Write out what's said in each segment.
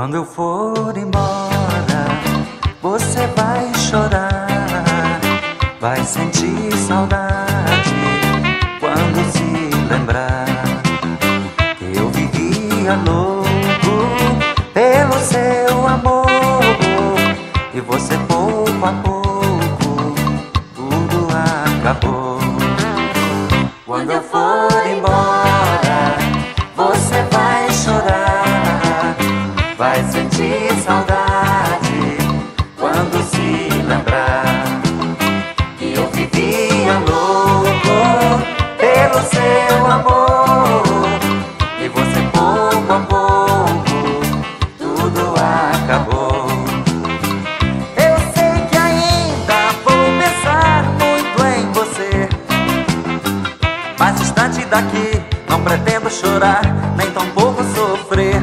Quando eu for embora, você vai chorar, vai sentir saudade quando se lembrar que eu vivia louco pelo seu amor e você pouco a pouco tudo acabou. Quando eu for embora, você vai chorar, vai sentir saudade quando se lembrar que eu vivia louco pelo seu amor e você pouco a pouco tudo acabou. Eu sei que ainda vou pensar muito em você, mas distante daqui não pretendo chorar, nem tampouco sofrer.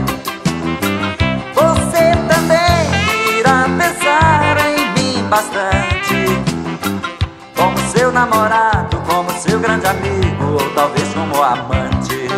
Você também irá pensar em mim bastante, como seu namorado, como seu grande amigo, ou talvez como amante.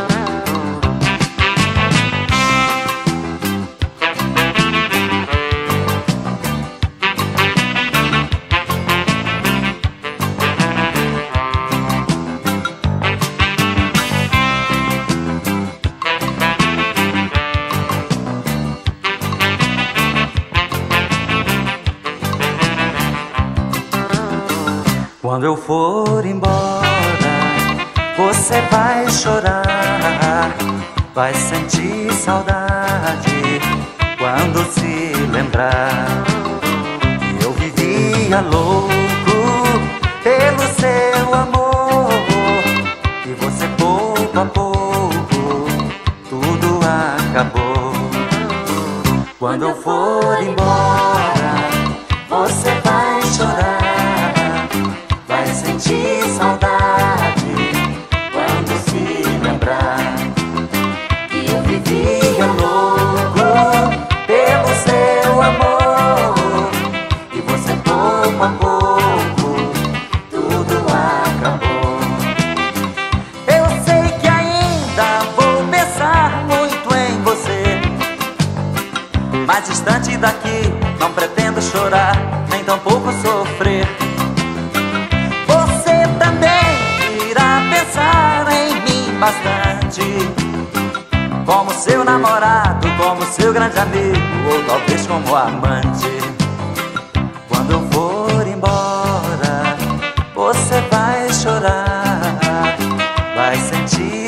Quando eu for embora, você vai chorar, vai sentir saudade quando se lembrar que eu vivia louco pelo seu amor e você pouco a pouco tudo acabou. Quando eu for embora, você vai chorar, vai sentir saudade quando se lembrar que eu vivia louco pelo seu amor e você pouco a pouco tudo acabou. Eu sei que ainda vou pensar muito em você, mas distante daqui não pretendo chorar, nem tampouco sofrer. Bastante, como seu namorado, como seu grande amigo, ou talvez como amante. Quando eu for embora, você vai chorar, vai sentir